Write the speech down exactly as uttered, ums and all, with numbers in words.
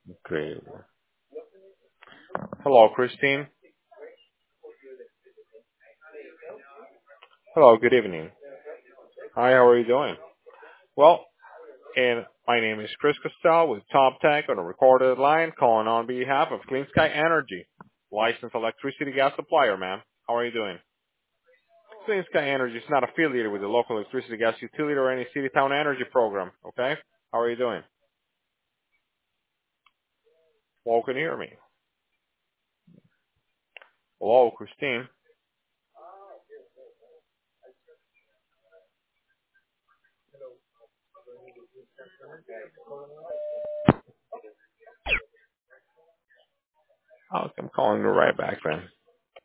Incredible. Hello, Christine. Hello, good evening. Hi, how are you doing? Well, and my name is Chris Costell with Top Tech on a recorded line calling on behalf of Clean Sky Energy, licensed electricity gas supplier, man. How are you doing? Clean Sky Energy is not affiliated with the local electricity gas utility or any city town energy program, okay? How are you doing? Hello, can you hear me? Hello, Christine. Oh, I'm calling you right back, man.